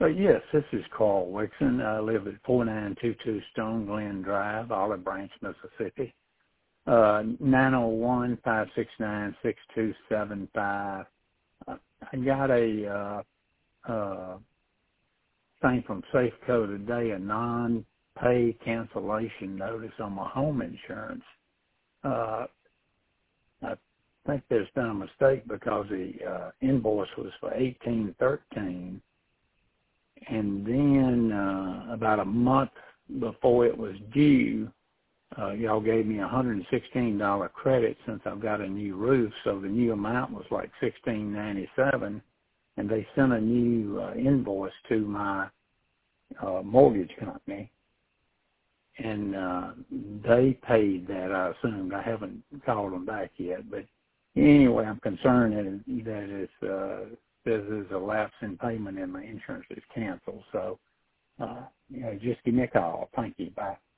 Yes, this is Carl Wixon. I live at 4922 Stone Glen Drive, Olive Branch, Mississippi. 901-569-6275. I got a thing from Safeco today, a non-pay cancellation notice on my home insurance. I think there's been a mistake because the invoice was for $18.13, and then about a month before it was due, y'all gave me a $116 credit since I've got a new roof, so the new amount was like $16.97, and they sent a new invoice to my mortgage company, and they paid that, I assumed. I haven't called them back yet, but anyway, I'm concerned that there's a lapse in payment and my insurance is canceled, so just give me a call. Thank you. Bye.